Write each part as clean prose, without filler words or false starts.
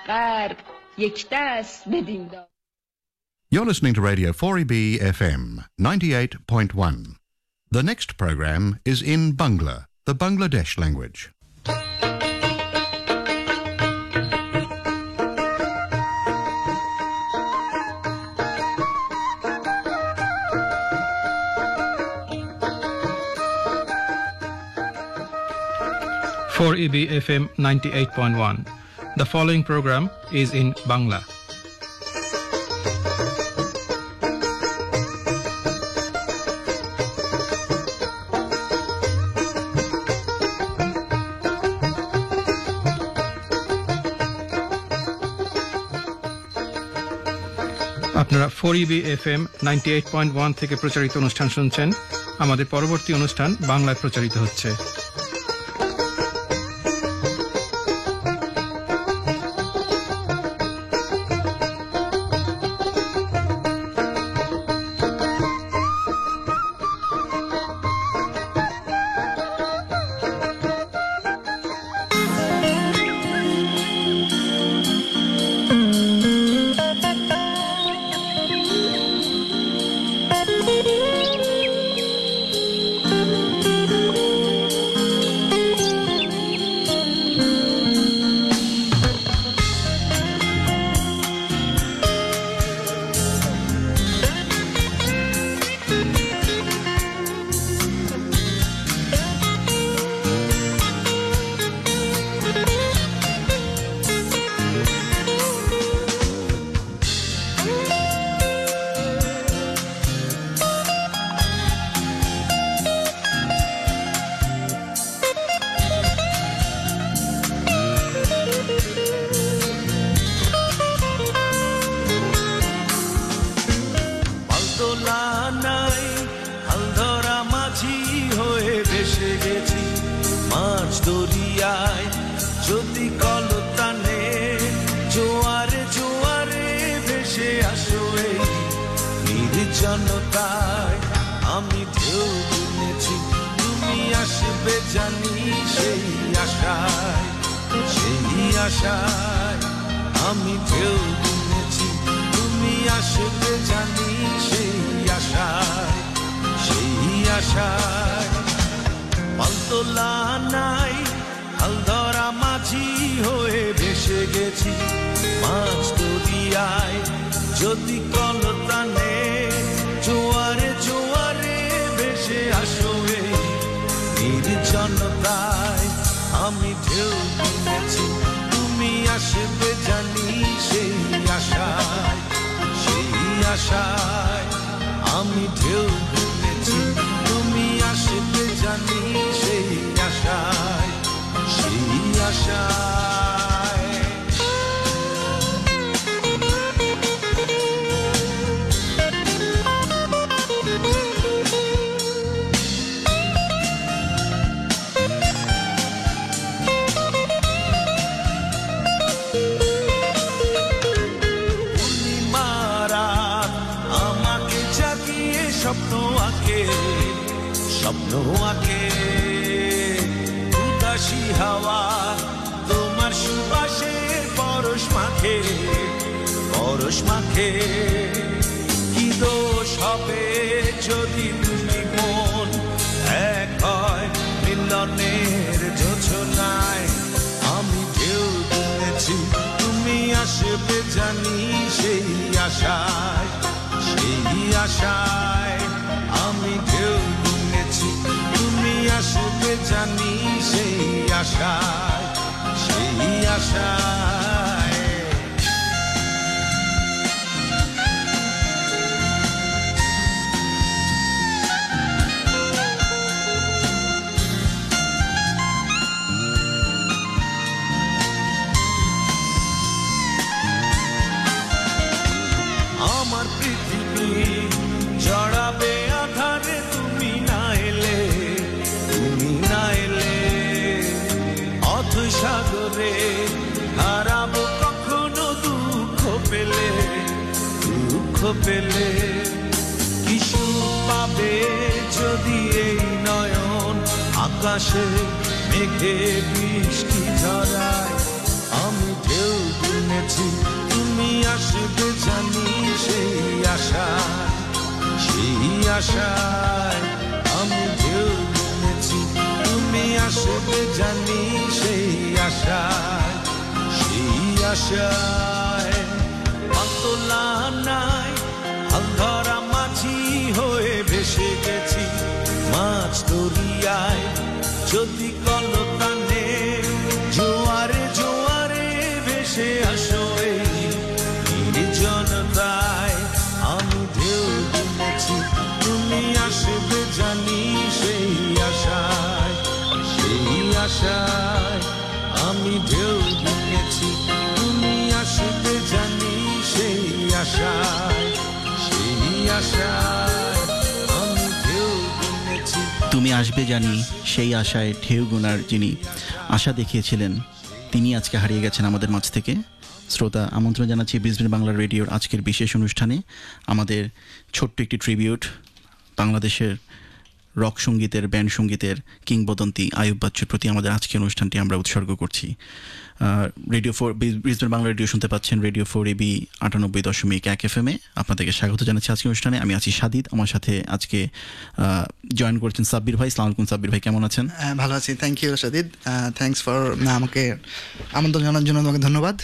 فقر یک دست بدیم داد. You're listening to Radio 4EB FM 98.1. The next program is in Bangla, the Bangladesh language. For EB FM 98.1. The following program is in Bangla. আপনারা 4EB FM 98.1 থেকে প্রচারিত অনুষ্ঠান শুনছেন। আমাদের পরবর্তী অনুষ্ঠান বাংলায় প্রচারিত হচ্ছে। আকাশে মেঘে বৃষ্টি ঝরায় আমি ঢেউ আসবে জানি সেই আশায় আমি ঢেউ কিনেছি। তুমি আসবে জানি সেই আশায় পাতলা নাই হাল ধরা মাঝি হয়ে ভেসে গেছি মাছ দরিয়ায়। যদি কলতানে জোয়ারে জোয়ারে ভেসে আসো এই নির্জনতায়, আমি ঢেউ কিনেছি। তুমি আসবে জানি সেই আশায় আমি ঢেউ কিনেছি। তুমি আসবে জানি সেই আশায় আমি ঢেউ কিনেছি। তুমি আসবে জানি সেই আশায় ঢেউ গোনার যিনি আশা দেখিয়েছিলেন তিনি আজকে হারিয়ে গেছেন আমাদের মাঝ থেকে। শ্রোতা, আমন্ত্রণ জানাচ্ছি ব্রিসবেন বাংলা রেডিওর আজকের বিশেষ অনুষ্ঠানে আমাদের ছোট্ট একটি ট্রিবিউট বাংলাদেশের রক সঙ্গীতের ব্যান্ড সঙ্গীতের কিংবদন্তি আইয়ুব বাচ্চুর প্রতি আমাদের আজকের অনুষ্ঠানটি আমরা উৎসর্গ করছি। রেডিও 4 ব্রিসবেন বাংলা রেডিও শুনতে পাচ্ছেন রেডিও 4AB 98.1 FM-এ। আপনাদেরকে স্বাগত জানাচ্ছি আজকের অনুষ্ঠানে। আমি আছি সাদিদ, আমার সাথে আজকে জয়েন করেছেন সাব্বির ভাই। সালাম আলাইকুম সাব্বির ভাই, কেমন আছেন? ভালো আছি, thank you Sadid. Thanks for আমাকে আমন্ত্রণ জানার জন্য তোমাকে ধন্যবাদ।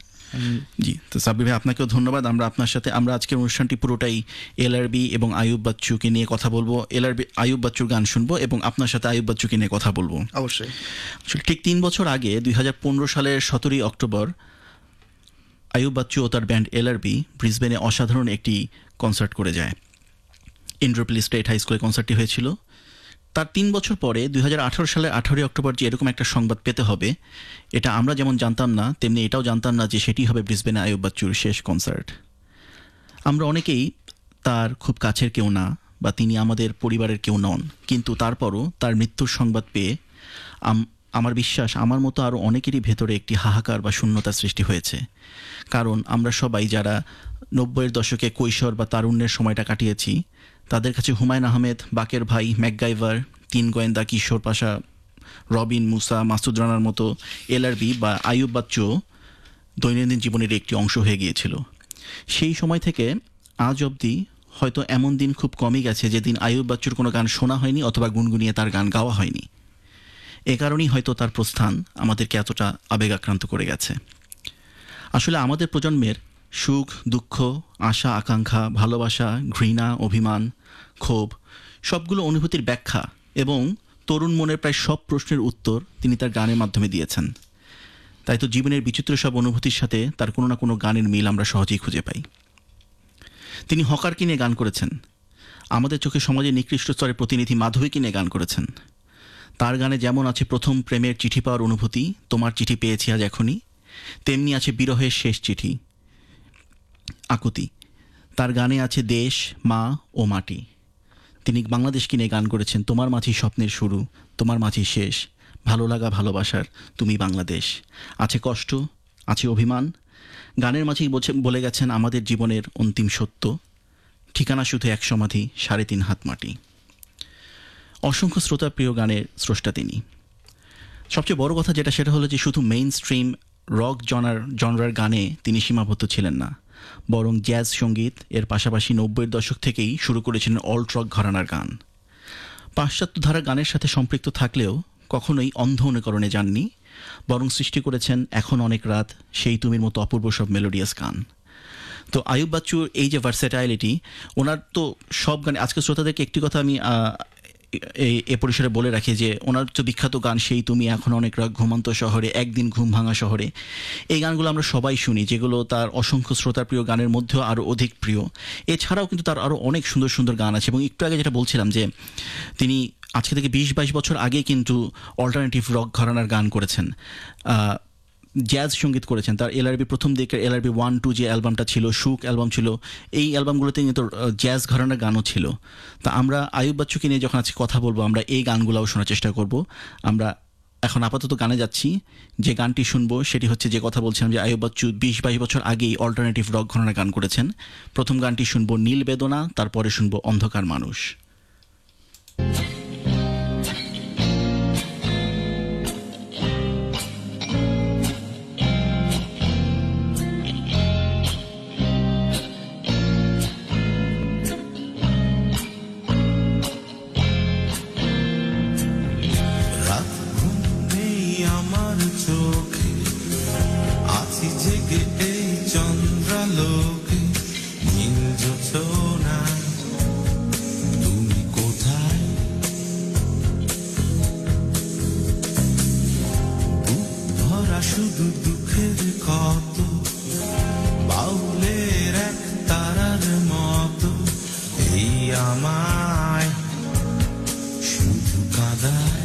জি, তো সাব্বির ভাই আপনাকেও ধন্যবাদ। আমরা আজকের অনুষ্ঠানটি পুরোটাই এলআরবি এবং আইয়ুব বাচ্চুকে নিয়ে কথা বলবো। আইয়ুব বাচ্চুর গান শুনবো এবং আপনার সাথে আইয়ুব বাচ্চুকে নিয়ে কথা বলবো। অবশ্যই। ঠিক 3 বছর আগে 2015 সালের 17 অক্টোবর আইয়ুব বাচ্চু ও তার ব্যান্ড এলআরবি ব্রিসবেনে অসাধারণ একটি কনসার্ট করে যায়। ইন্দ্রপিলি স্টেট হাই স্কুলে কনসার্টটি হয়েছিল। তার 3 বছর পরে 2018 সালের 18 অক্টোবর যে এরকম একটা সংবাদ পেতে হবে, এটা আমরা যেমন জানতাম না, তেমনি এটাও জানতাম না যে সেটি হবে ব্রিসবেনে আইয়ুব বাচ্চুর শেষ কনসার্ট। আমরা অনেকেই তার খুব কাছের কেউ না, বা তিনি আমাদের পরিবারের কেউ নন, কিন্তু তারপরও তার মৃত্যুর সংবাদ পেয়ে আমার বিশ্বাস আমার মতো আরও অনেকেরই ভেতরে একটি হাহাকার বা শূন্যতার সৃষ্টি হয়েছে। কারণ আমরা সবাই যারা 90-এর দশকে কৈশোর বা তারুণ্যের সময়টা কাটিয়েছি, তাদের কাছে হুমায়ুন আহমেদ, বাকের ভাই, ম্যাকগাইভার, 3 গোয়েন্দা, কিশোর পাশা, রবিন, মুসা, মাসুদ রানার মতো এলআরবি বা আইয়ুব বাচ্চু দৈনন্দিন জীবনের একটি অংশ হয়ে গিয়েছিল। সেই সময় থেকে আজ অবধি হয়তো এমন দিন খুব কমই গেছে যেদিন আইয়ুব বাচ্চুর কোনো গান শোনা হয়নি অথবা গুনগুনিয়ে তার গান গাওয়া হয়নি। এ কারণেই হয়তো তার প্রস্থান আমাদেরকে এতটা আবেগাক্রান্ত করে গেছে। আসলে আমাদের প্রজন্মের সুখ, দুঃখ, আশা, আকাঙ্ক্ষা, ভালোবাসা, ঘৃণা, অভিমান, ক্ষোভ সবগুলো অনুভূতির ব্যাখ্যা এবং তরুণ মনের প্রায় সব প্রশ্নের উত্তর তিনি তার গানের মাধ্যমে দিয়েছেন। তাই তো জীবনের বিচিত্র সব অনুভূতির সাথে তার কোনো না কোনো গানের মিল আমরা সহজেই খুঁজে পাই। তিনি হকারকে নিয়ে গান করেছেন, আমাদের চোখে সমাজের নিকৃষ্ট স্তরের প্রতিনিধি মাধবীকে নিয়ে গান করেছেন। তার গানে যেমন আছে প্রথম প্রেমের চিঠি পাওয়ার অনুভূতি, তোমার চিঠি পেয়েছি আজ এখনই, তেমনি আছে বিরহের শেষ চিঠি, আকুতি। তার গানে আছে দেশ, মা ও মাটি। তিনি বাংলাদেশকে নিয়ে গান করেছেন, তোমার মাঝি স্বপ্নের শুরু, তোমার মাঝি শেষ, ভালো লাগা ভালোবাসার তুমি বাংলাদেশ। আছে কষ্ট, আছে অভিমান। গানের মাঝেই বলে গেছেন আমাদের জীবনের অন্তিম সত্য, ঠিকানা শুধু এক সমাধি, 3.5 হাত মাটি। অসংখ্য শ্রোতা প্রিয় গানের স্রষ্টা তিনি। সবচেয়ে বড় কথা যেটা, সেটা হলো যে শুধু মেইন স্ট্রিম রক জনরার গানে তিনি সীমাবদ্ধ ছিলেন না, বরং জ্যাজ সঙ্গীত এর পাশাপাশি 90-এর দশক থেকেই শুরু করেছিলেন অল্ট রক ঘরানার গান। পাশ্চাত্য ধারা গানের সাথে সম্পৃক্ত থাকলেও কখনোই অন্ধ অনুকরণে যাননি, বরং সৃষ্টি করেছেন এখন অনেক রাত, সেই তুমির মতো অপূর্ব সব মেলোডিয়াস গান। তো আইয়ুব বাচ্চুর এই যে ভার্সেটাইলিটি, ওনার তো সব গানে, আজকে শ্রোতাদেরকে একটি কথা আমি এ পরিসরে বলে রাখি যে ওনার তো বিখ্যাত গান সেই তুমি, এখন অনেক রাত, ঘুমন্ত শহরে, একদিন ঘুম ভাঙা শহরে, এই গানগুলো আমরা সবাই শুনি, যেগুলো তার অসংখ্য শ্রোতার প্রিয় গানের মধ্যেও আরও অধিক প্রিয়। এছাড়াও কিন্তু তার আরও অনেক সুন্দর সুন্দর গান আছে। এবং একটু আগে যেটা বলছিলাম যে তিনি আজকে থেকে 20-22 বছর আগে কিন্তু অল্টারনেটিভ রক ঘরানার গান করেছেন, জ্যাজ সঙ্গীত করেছেন। তার এলআরবি প্রথম দিকের এলআরবি 1-2 যে অ্যালবামটা ছিল, সুখ অ্যালবাম ছিল, এই অ্যালবামগুলোতে কিন্তু জ্যাজ ঘরানার গানও ছিল। তা আমরা আইয়ুব বাচ্চুকে নিয়ে যখন আজকে কথা বলবো, আমরা এই গানগুলোও শোনার চেষ্টা করব। আমরা এখন আপাতত গানে যাচ্ছি। যে গানটি শুনবো সেটি হচ্ছে, যে কথা বলছিলাম যে আইয়ুব বাচ্চু 20-22 বছর আগেই অল্টারনেটিভ রক ঘরানার গান করেছেন। প্রথম গানটি শুনবো নীল বেদনা, তারপরে শুনবো অন্ধকার মানুষ। আছি জেগে এই চন্দ্রালোকে নীল জোছনায়, তুমি কোথায়? বুক ভরা শুধু দুঃখের কত, বাউলের এক তারার মতো এই আমায় শুধু কাঁদায়।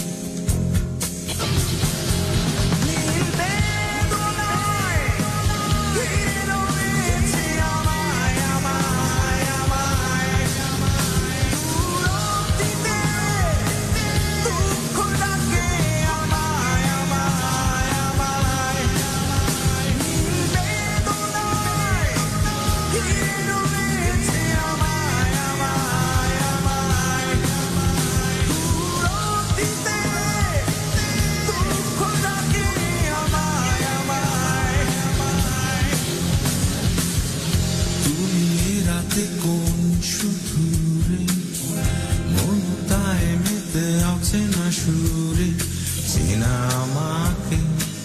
কোন সুধুরে মনতায় মেতে আছে না সুরে, চেনা আমাকে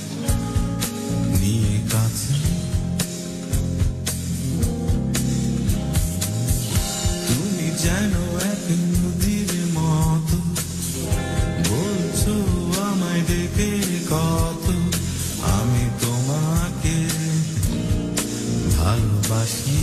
নিয়ে কাছে। তুমি যেন এক নদীর মতো, বলছো আমায় ডেকে কত, আমি তোমাকে ভালোবাসি।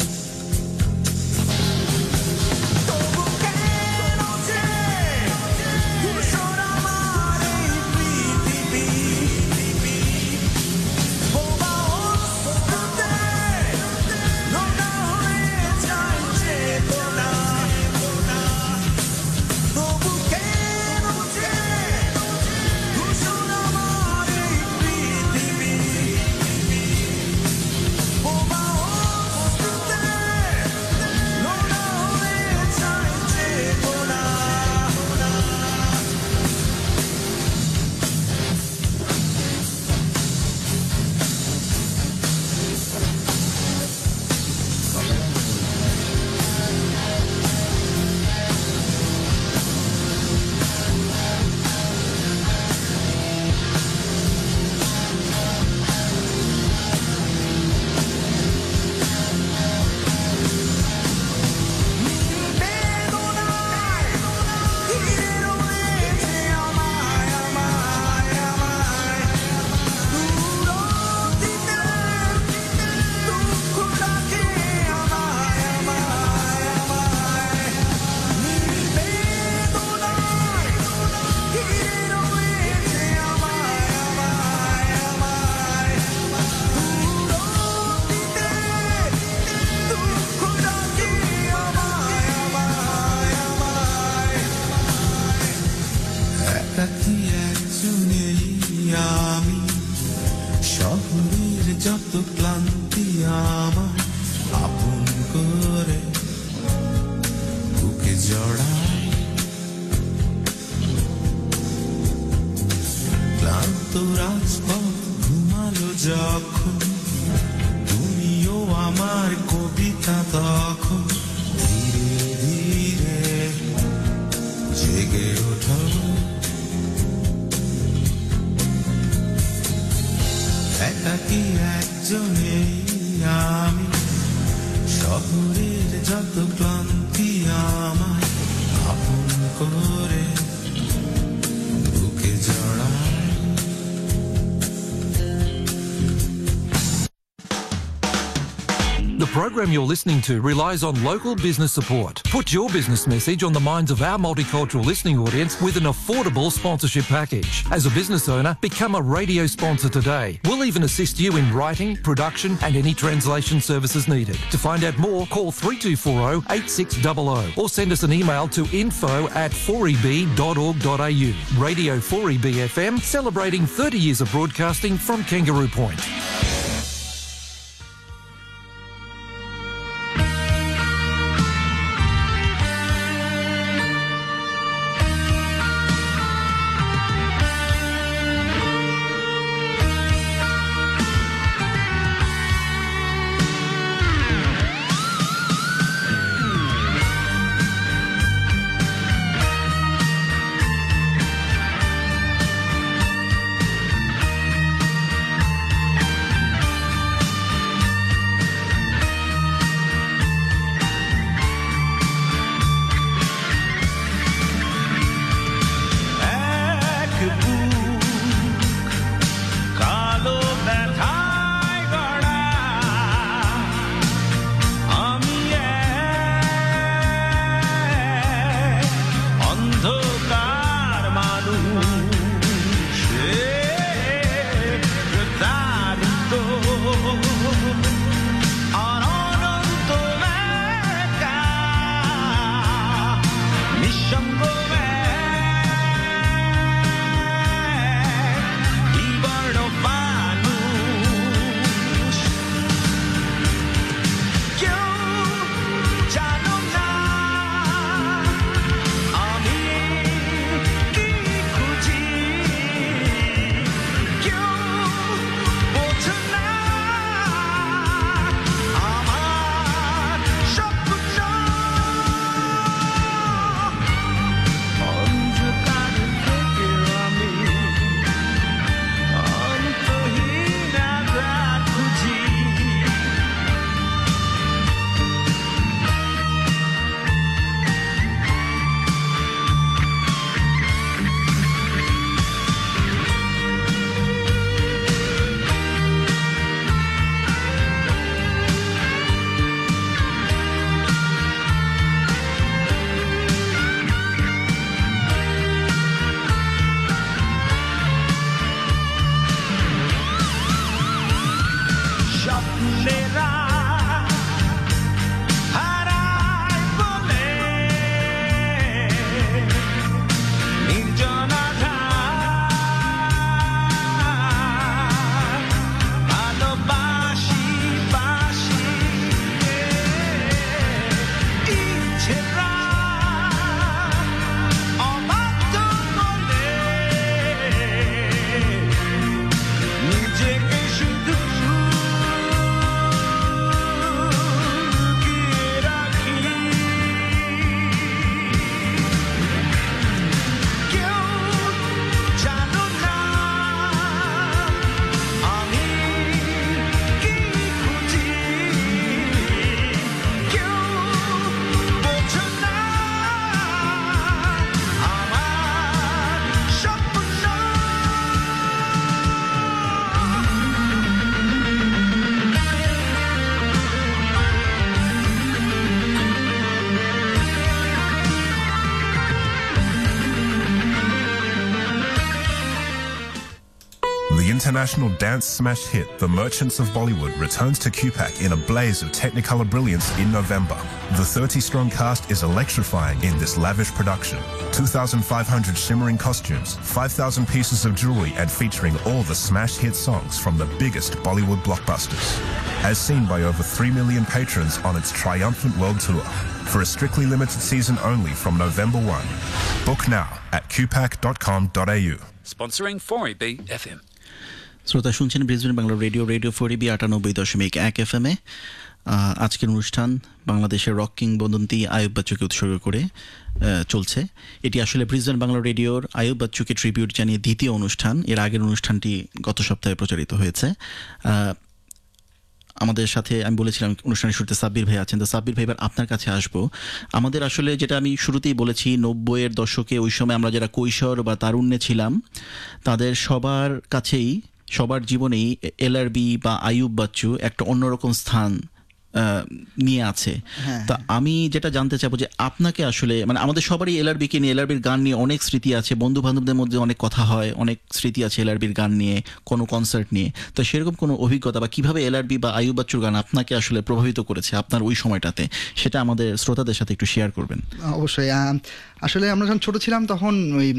আমি শহরের যত ক্লান্তি আমার আপন করে বুকে জড়ায়, ক্লান্ত রাজপথ ঘুমালো যখন, তুমিও আমার কবিতা তখন ধীরে ধীরে জেগে ওঠো। একাকী একজনেই আমি শহরের যত ক্লান্তি আমার আপন করে বুকে জড়ায়। The program you're listening to relies on local business support. Put your business message on the minds of our multicultural listening audience with an affordable sponsorship package. As a business owner, become a radio sponsor today. We'll even assist you in writing, production and any translation services needed. To find out more, call 3240 8600 or send us an email to info@4eb.org.au. Radio 4EB FM, celebrating 30 years of broadcasting from Kangaroo Point. স্বপ্নেরা হারায় বলে নির্জনা ভালোবাসি বাসি ইচ্ছেরা অবাধ্য বলে নিজেকে শুধু লুকিয়ে রাখি কেউ জানো না আমি কি খুঁজি কেউ বোঝো না আমার স্বপ্ন The international dance smash hit The Merchants of Bollywood returns to QPAC in a blaze of Technicolor brilliance in November. The 30-strong cast is electrifying in this lavish production. 2,500 shimmering costumes, 5,000 pieces of jewelry, and featuring all the smash hit songs from the biggest Bollywood blockbusters. As seen by over 3 million patrons on its triumphant world tour. For a strictly limited season only from November 1. Book now at qpac.com.au. Sponsoring 4EB FM. শ্রোতা শুনছেন Brisbane Bangla radio 4EB 98.1 FM এ। আজকের অনুষ্ঠান বাংলাদেশের rock কিংবদন্তি আয়ুব বাচ্চুকে উৎসর্গ করে চলছে। এটি আসলে ব্রিসবেন বাংলা রেডিওর আয়ুব বাচ্চুকে ট্রিবিউট জানিয়ে দ্বিতীয় অনুষ্ঠান। এর আগের অনুষ্ঠানটি গত সপ্তাহে প্রচারিত হয়েছে। আমাদের সাথে আমি বলেছিলাম অনুষ্ঠানের শুরুতে সাব্বির ভাই আছেন, তো সাব্বির ভাই এবার আপনার কাছে আসবো। আমাদের আসলে যেটা আমি শুরুতেই বলেছি, 90-এর দশকে ওই সময় আমরা যারা কৈশোর বা তারুণ্যে ছিলাম তাদের সবার কাছেই সবার জীবনেই এলআরবি বা আয়ুব বাচ্চু একটা অন্যরকম স্থান নিয়ে আছে। তা আমি যেটা জানতে চাইবো যে আপনাকে আসলে মানে আমাদের সবারই এলআরবিকে নিয়ে, এলআরবির গান নিয়ে অনেক স্মৃতি আছে, বন্ধু বান্ধবদের মধ্যে অনেক কথা হয়, অনেক স্মৃতি আছে এলআরবির গান নিয়ে, কোনো কনসার্ট নিয়ে। তো সেরকম কোনো অভিজ্ঞতা বা কিভাবে এলআরবি বা আয়ুব বাচ্চুর গান আপনাকে আসলে প্রভাবিত করেছে আপনার ওই সময়টাতে, সেটা আমাদের শ্রোতাদের সাথে একটু শেয়ার করবেন। অবশ্যই। আসলে আমরা যখন ছোট ছিলাম তখন ওই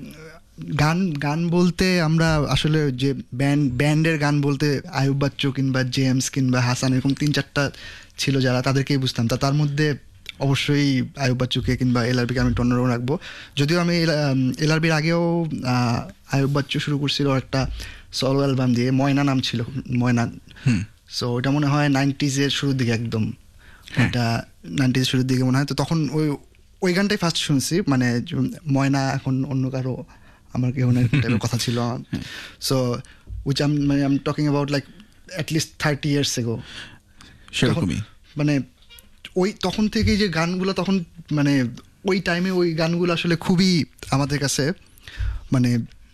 গান বলতে আমরা আসলে যে ব্যান্ডের গান বলতে আয়ুব বাচ্চু কিংবা জেমস কিংবা হাসান এরকম 3-4টা ছিল যারা, তাদেরকেই বুঝতাম। তার মধ্যে অবশ্যই আয়ুব বাচ্চুকে কিংবা এলআরবিকে আমি একটু অন্যরকম রাখবো। যদিও আমি এলআরবির আগেও আয়ুব বাচ্চু শুরু করছিল একটা সলো অ্যালবাম দিয়ে, ময়না নাম ছিল, ময়না। সো ওটা মনে হয় 90s-এর শুরুর দিকে, একদম এটা 90s-এর শুরুর দিকে মনে হয়। তো তখন ওই গানটাই ফার্স্ট শুনছি, মানে ময়না এখন অন্য কারো আমার কেউ টাইপের কথা ছিল। So which I am talking about like at least 30 years ago। সেরকমই মানে ওই তখন থেকেই যে গানগুলো, তখন মানে ওই টাইমে ওই গানগুলো আসলে খুবই আমাদের কাছে মানে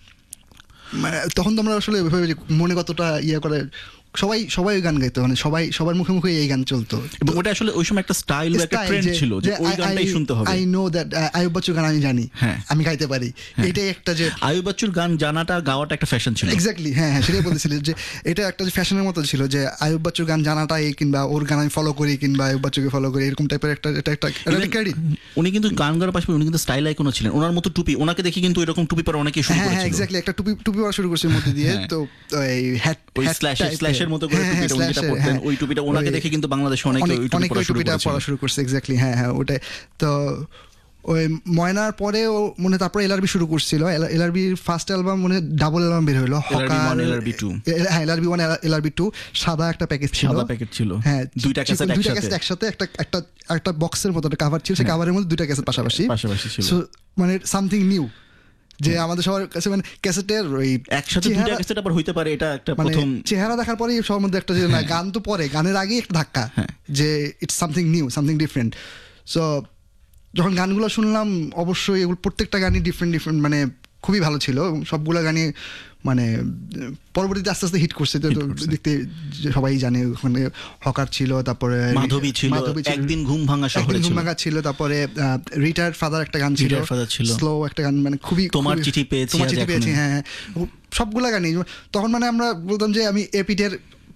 তখন তো আমরা আসলে মনে কতটা ইয়ে করে সবাই গান গাইতো, মানে সবার মুখে মুখে এই গান চলতো। এবং ওটা আসলে ওই সময় একটা স্টাইল বা একটা ট্রেন্ড ছিল যে ওই গানটাই শুনতে হবে। আই নো দ্যাট আয়ুব বাচ্চুর গান আমি জানি, আমি গাইতে পারি, এটাই একটা যে আয়ুব বাচ্চুর গান জানাটা গাওয়াটা একটা ফ্যাশন ছিল। এক্স্যাক্টলি, হ্যাঁ সেটাই বলতেছিল যে এটা একটা ফ্যাশনের মতো ছিল যে আয়ুব বাচ্চুর গান জানাটাই, কিংবা ওর গান আমি ফলো করি কিংবা আয়ুব বাচ্চুকে ফলো করি, এরকম টাইপের একটা ক্রেডিট। উনি কিন্তু গান গাওয়ার পাশাপাশি উনি কিন্তু স্টাইল আইকনও ছিলেন। ওনার মতো টুপি, ওনাকে দেখে কিন্তু এরকম টুপি পরা অনেকেই শুরু করেছিল। হ্যাঁ এক্স্যাক্টলি, একটা টুপি পরা শুরু করছে মধ্যে দিয়ে। তো এই হ্যাট স্ল্যাশের মতো করে যেটা পরতেন, ওই টুপিটা ওনাকে দেখে কিন্তু বাংলাদেশে অনেক ওই টুপিটা পরা শুরু করছে। এক্স্যাক্টলি, হ্যাঁ ওটাই। তো ওই ময়নার পরে ও মনে তারপরে এলআরবি শুরু করছিল। এলআরবির ফার্স্ট অ্যালবাম মনে ডাবল অ্যালবাম বের হলো, এলআরবি 2, হ্যাঁ এলআরবি 1 এলআরবি 2, সাদা একটা প্যাকেজ ছিল, হ্যাঁ দুইটা ক্যাসেট একসাথে, একটা বক্সের মতো একটা কভার ছিল, সেই কভারের মধ্যে দুইটা ক্যাসেট পাশাপাশি ছিল। সো মানে সামথিং নিউ, যে আমাদের সবার কাছে মানে ক্যাসেটের ওই একসাথে দুইটা ক্যাসেট আবার হইতে পারে, এটা একটা প্রথম চেহারা দেখার পরেই সবার মধ্যে একটা যে না গান তো পরে, গানের আগেই একটা ধাক্কা যে it's something new, something different. So যখন গানগুলো শুনলাম অবশ্যই এগুলো প্রত্যেকটা গানই ডিফারেন্ট, মানে খুবই ভালো ছিল। সবগুলো গানই মানে পরবর্তীতে আস্তে আস্তে হিট করছে। তো দেখতে সবাই জানে, ওখানে হকার ছিল, তারপরে মাধবী ছিল, একদিন ঘুম ভাঙা ছিল, তারপরে রিটায়ার্ড ফাদার একটা গান ছিল, স্লো একটা গান, মানে খুবই তোমার চিঠি পেয়েছি। হ্যাঁ সবগুলা গানই। তখন মানে আমরা বলতাম যে আমি এপিটের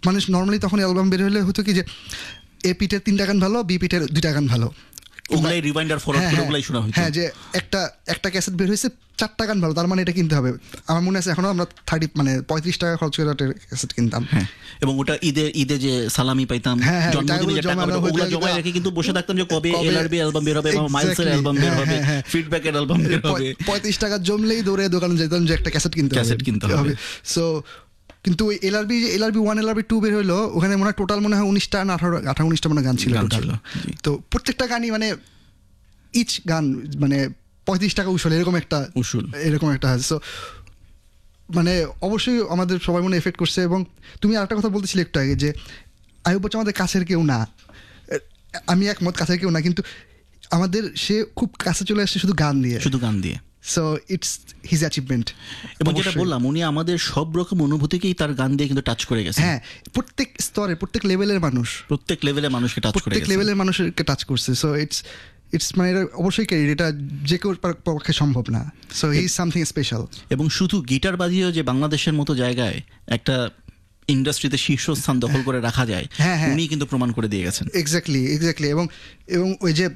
মানুষ নর্মালি তখন অ্যালবাম বের হলে হতো কি যে এ পিটের 3টা গান ভালো, বি পিটের 2টা গান ভালো, ওগুলাই রিমাইন্ডার ফরওয়ার্ড করে ওগুলাই শোনা হতো। হ্যাঁ, যে একটা ক্যাসেট বের হয়েছে 4টা গান ভালো, তার মানে এটা কিনতে হবে। আমার মনে আছে এখনো আমরা 35 টাকা খরচ করে একটা ক্যাসেট কিনতাম। হ্যাঁ, এবং ওটা ঈদে যে সালামি পাইতাম, জন্মদিনে যে টাকা ওগুলো জমায় রেখে কিন্তু বসে থাকতাম যে কবে এলআরবি অ্যালবাম বের হবে এবং মাইলসের অ্যালবাম বের হবে, ফিডব্যাকের অ্যালবাম বের হবে। 35 টাকা জমলেই দৌড়ে দোকানে যেতাম যে একটা ক্যাসেট কিনতে হবে। সো কিন্তু ওই এলআরবি 1 এলআরবি 2 বের হলো, ওখানে মনে হয় টোটাল মনে হয় 19টা না 18-19টা মনে গান ছিল। তো প্রত্যেকটা গানই মানে ইচ গান মানে 35 টাকা উসুল এরকম একটা আছে। সো মানে অবশ্যই আমাদের সবাই মনে এফেক্ট করছে। এবং তুমি আরেকটা কথা বলতেছিলে একটু আগে যে আইয়ুব বাচ্চু আমাদের কাছের কেউ না, আমি একমত, কাছের কেউ না, কিন্তু আমাদের সে খুব কাছে চলে আসছে শুধু গান দিয়ে। So it's his achievement. এবং যেটা বললাম, উনি আমাদের সব রকম অনুভূতিকেই তার গান দিয়ে কিন্তু টাচ করে গেছে। হ্যাঁ, প্রত্যেক স্তরে প্রত্যেক লেভেলের মানুষকে টাচ করছে। সো ইটস মানে এটা অবশ্যই ক্যারিয়ার, এটা যে কেউ পক্ষে সম্ভব না। So he is something special. এবং শুধু গিটার বাজিয়েও যে বাংলাদেশের মতো জায়গায় একটা ইন্ডাস্ট্রিতে শীর্ষস্থান দখল করে রাখা যায়, উনি কিন্তু প্রমাণ করে দিয়ে গেছেন। এক্স্যাক্টলি। এবং ওই যে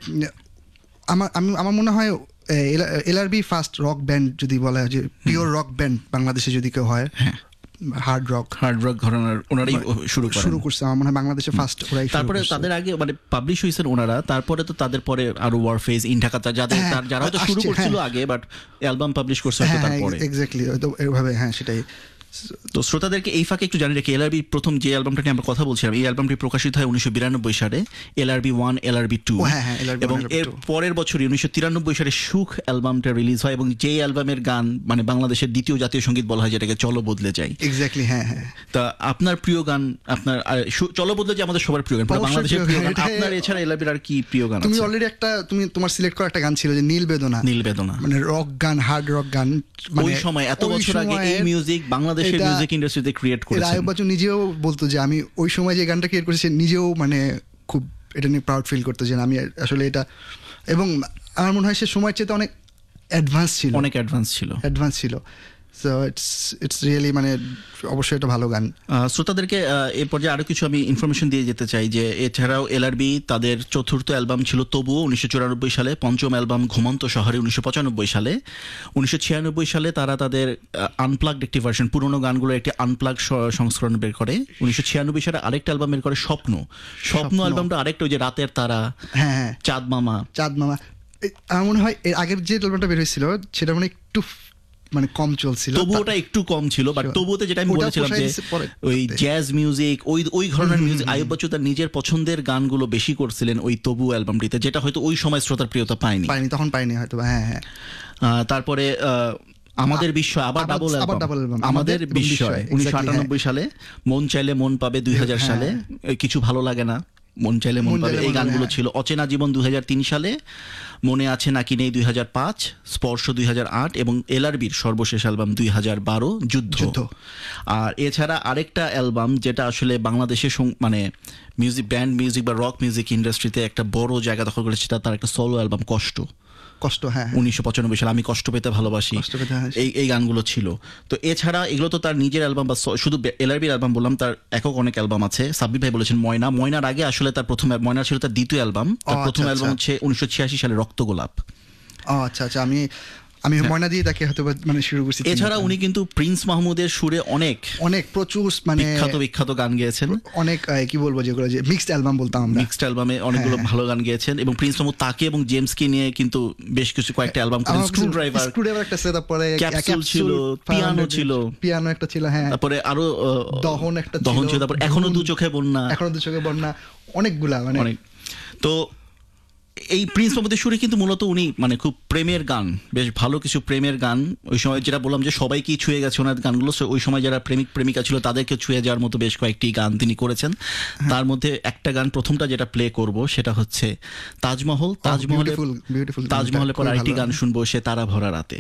আমার মনে হয় এলআরবি ফার্স্ট রক ব্যান্ড যদি বলা হয়, যে পিওর রক ব্যান্ড বাংলাদেশে যদি কেউ হয়, হার্ড রক ঘরানার ওনারাই শুরু করছে আমার মনে হয় বাংলাদেশে ফার্স্ট। তারপরে তাদের আগে মানে পাবলিশ হয়েছেন ওনারা, তারপরে তো তাদের পরে আরো ওয়ারফেজ, ইনঢাকাতা যারা হয়তো শুরু করছিল আগে, বাট অ্যালবাম পাবলিশ করছে তারপরে। এক্স্যাক্টলি, এইভাবে। হ্যাঁ, সেটাই। তো শ্রোতাদেরকে এই ফাঁকে একটু জানি রাখি, এলআরবি প্রথম যে অ্যালবামটা নিয়ে আমরা কথা বলছিলাম, এই অ্যালবামটি প্রকাশিত হয় 1992 সালে, এলআরবি 1, এলআরবি 2। এবং এর পরের বছরই 1993 সালে সুখ অ্যালবামটা রিলিজ হয়, এবং যে অ্যালবামের গান মানে বাংলাদেশের দ্বিতীয় জাতীয় সঙ্গীত বলা হয়, যেটাকে চলো বদলে যাই। এক্স্যাক্টলি। হ্যাঁ। তা আপনার প্রিয় গান, আপনার চলো বদলে যাই আমাদের সবার প্রিয় গান, বাংলাদেশের প্রিয় গান। আপনার এছাড়া এলআরবির আর কি প্রিয় গান? তুমি অলরেডি তোমার সিলেক্ট করা একটা গান ছিল যে নীল বেদনা, মানে রক গান, হার্ড রক গান। ওই সময় এত বছর আগে এই মিউজিক বাংলাদেশের মিউজিক ইন্ডাস্ট্রিতে ক্রিয়েট করেছেন। আইয়ুব বাচ্চু নিজেও বলতো যে আমি ওই সময় যে গানটা ক্রিয়েট করেছি, নিজেও মানে খুব এটা নিয়ে প্রাউড ফিল করতো যে আমি আসলে এটা। এবং আমার মনে হয় সে সময়ের চেয়ে অনেক অ্যাডভান্স ছিল। সো ইটস রিয়েলি মানে অবশ্যই এটা ভালো গান। শ্রোতাদেরকে এর পর্যায়ে আরো কিছু আমি ইনফরমেশন দিয়ে যেতে চাই যে এছাড়াও এলআরবি তাদের চতুর্থ অ্যালবাম ছিল তবুও 1994 সালে, পঞ্চম অ্যালবাম ঘুমন্ত শহরে 1995 সালে, 1996 সালে তারা তাদের আনপ্লাগড একটি ভার্সন, পুরোনো গানগুলো একটি আনপ্লাগ সংস্করণ বের করে। 1996 সালে আরেকটা অ্যালবাম বের করে স্বপ্ন অ্যালবামটা আরেকটা, ওই যে রাতের তারা, হ্যাঁ, চাঁদ মামা। আমার মনে হয় এর আগের যে অ্যালবামটা বের হয়েছিল সেটা মানে একটু মানে কম চলছিল, তবু ওটা একটু কম ছিল। বাট তবুতে যেটা আমি বলেছিলাম যে ওই জ্যাজ মিউজিক, ওই ধরনের মিউজিক আইয়ুব বাচ্চু তার নিজের পছন্দের গানগুলো বেশি করছিলেন ওই তবু অ্যালবামটিতে, যেটা হয়তো ওই সময় শ্রোতার প্রিয়তা পায়নি হয়তো। হ্যাঁ। তারপরে আমাদের বিস্ময়, আবার ডাবল অ্যালবাম আমাদের বিস্ময় 1998 সালে, মন চাইলে মন পাবে 2000 সালে, কিছু ভালো লাগে না, মন চাইলে মন পাবে, এই গানগুলো ছিল। অচেনা জীবন 2003 সালে, মনে আছে নাকি নেই 2005, স্পর্শ 2008 এবং এলআরবির সর্বশেষ অ্যালবাম 2012 যুদ্ধ। আর এছাড়া আরেকটা অ্যালবাম যেটা আসলে বাংলাদেশের মানে মিউজিক ব্যান্ড মিউজিক বা রক মিউজিক ইন্ডাস্ট্রিতে একটা বড় জায়গা দখল করেছে, তার একটা সোলো অ্যালবাম কষ্ট। 1995 সালে আমি কষ্ট পেতে ভালোবাসি, এই গানগুলো ছিল। তো এছাড়া এগুলো তো তার নিজের অ্যালবাম, বা শুধু এলআরবির অ্যালবাম বললাম, তার একক অনেক অ্যালবাম আছে। সাব্বির ভাই বলেছেন ময়নার আগে আসলে তার ময়না ছিল তার দ্বিতীয় অ্যালবাম। তার প্রথম অ্যালবাম হচ্ছে 1986 সালে রক্ত গোলাপ। আচ্ছা, আমি ময়না দিয়ে তাকে হয়তো মানে শুরু করছি। এছাড়া উনি কিন্তু প্রিন্স মাহমুদের সুরে অনেক প্রচুর মানে বিখ্যাত গান গেয়েছেন, অনেক কি বলবো যেগুলো যে মিক্সড অ্যালবাম বলতাম আমরা, মিক্সড অ্যালবামে অনেকগুলো ভালো গান গেয়েছেন। এবং প্রিন্স মাহমুদ তাকে এবং জেমসকে নিয়ে কিন্তু বেশ কিছু কয়েকটা অ্যালবাম করেন। স্ক্রুড্রাইভার একটা সেট, তারপরে ক্যাপসুল ছিল, পিয়ানো একটা ছিল, হ্যাঁ, তারপরে আরো দহন ছিল, তারপর এখনো দু চোখে বন্যা, অনেকগুলা মানে অনেক। তো এই প্রিন্স মাহমুদের সুরে কিন্তু মূলত উনি মানে খুব প্রেমের গান, বেশ ভালো কিছু প্রেমের গান, ওই সময় যেটা বললাম যে সবাইকেই ছুঁয়ে গেছে ওনার গানগুলো, ওই সময় যারা প্রেমিকা ছিল তাদেরকে ছুঁয়ে যাওয়ার মতো বেশ কয়েকটি গান তিনি করেছেন। তার মধ্যে একটা গান প্রথমটা যেটা প্লে করব সেটা হচ্ছে তাজমহলের পর আরেকটি গান শুনবো, সে তারা ভরা রাতে।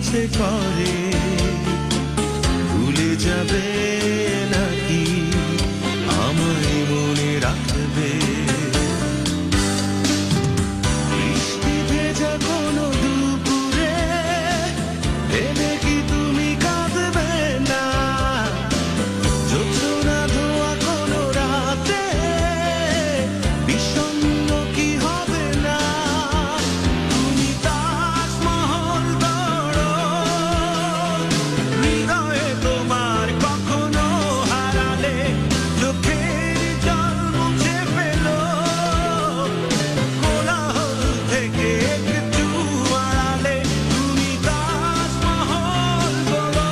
ইচ্ছে করে ভুলে যাবে নাকি আমায় মনে রাখবে বৃষ্টি ভেজা কোনো দুপুরে এলে কি তুমি কাঁদবে না জোছনা ধোয়া কোনো রাতে বিষণ্ণ কি হবে না তুমি তাজমহল গড়ো হৃদয়ে তোমার কখনো হারালে চোখের জল মুছে ফেলো কোলাহল থেকে একটু আড়ালে তুমি তাজমহল গড়ো